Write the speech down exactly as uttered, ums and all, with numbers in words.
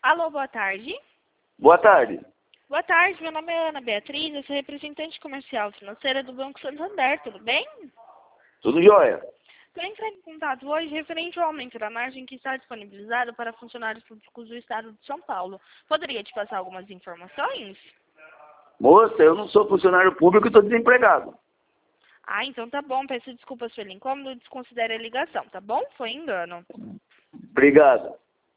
Alô, boa tarde. Boa tarde. Boa tarde, meu nome é Ana Beatriz, eu sou representante comercial financeira do Banco Santander, tudo bem? Tudo jóia? Estou entrando em contato hoje referente ao aumento da margem que está disponibilizado para funcionários públicos do Estado de São Paulo. Poderia te passar algumas informações? Moça, eu não sou funcionário público e estou desempregado. Ah, então tá bom, peço desculpas pelo incômodo, desconsidere a ligação, tá bom? Foi engano. Obrigado.